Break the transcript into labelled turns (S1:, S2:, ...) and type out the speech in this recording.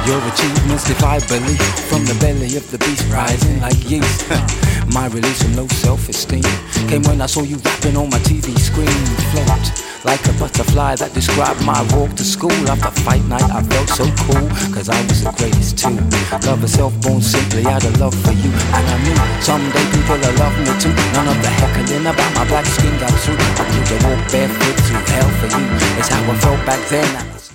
S1: Your achievements defy belief. From the belly of the beast rising like yeast. My release from low self-esteem came when I saw you rapping on my TV screen. Float like a butterfly that described my walk to school. After fight night I felt so cool, cause I was the greatest too. Love herself born simply out of love for you. And I knew someday people will love me too. None of the heckling about my black skin got through. I could have walked barefoot through hell for you. It's how I felt back then.